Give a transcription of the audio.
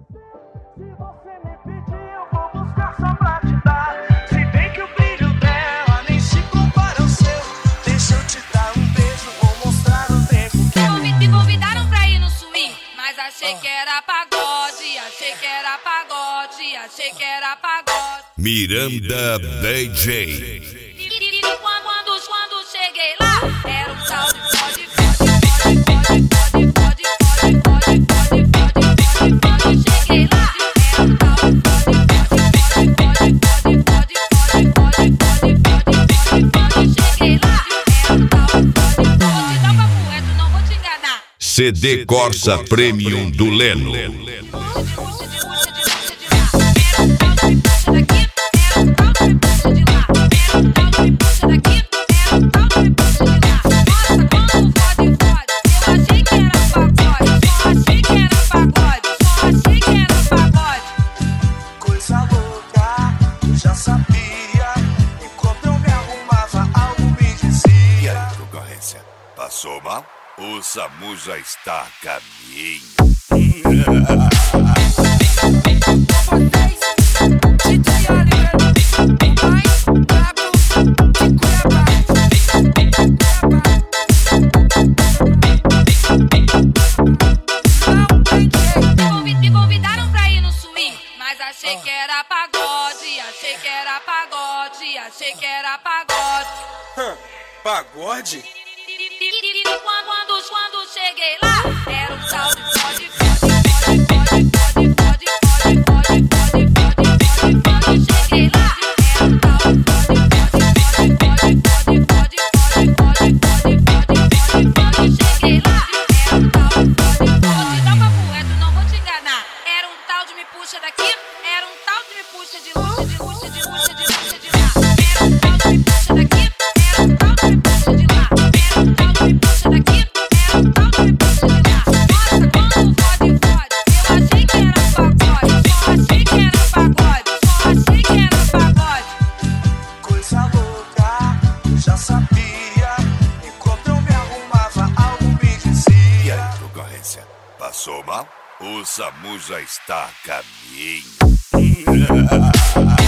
Se você me pedir, eu vou buscar só pra te dar. Se bem que o brilho dela nem se compara ao seu. Deixa eu te dar um beijo, vou mostrar o tempo que Me convidaram pra ir no swing, mas achei que era pagode, achei que era pagode, achei que era pagode. Miranda DJ. E quando cheguei lá, era um tal de pode. Quando cheguei lá, era um tal de Quando cheguei lá, era um tal de Vou te dar papo reto, não vou te enganar. CD Corsa Premium do Leno. coisa louca, eu já sabia. Enquanto eu me arrumava, algo me dizia. E aí, concorrência? Passou mal? O SAMU já está a caminho. Me convidaram pra ir no swing, mas achei que era pagode, achei que era pagode, achei que era pagode. Pagode? E quando cheguei lá, era um tal de pode. Quando cheguei lá, era um tal de Quando cheguei lá, era um tal de Vou te dar papo reto, não vou te enganar. Era um tal de me puxa daqui, era um tal de me puxa de lá. Era um tal de me puxa daqui, era um tal de me puxa de lá. Era um tal de me puxa daqui, era um tal de me puxa de lá. Nossa, quando fode, eu achei que era pagode, só achei que era pagode, só achei que era pagode. Coisa louca, eu já sabia. Enquanto eu me arrumava, algo me dizia. E aí, concorrência? Passou mal? O SAMU já está a caminho.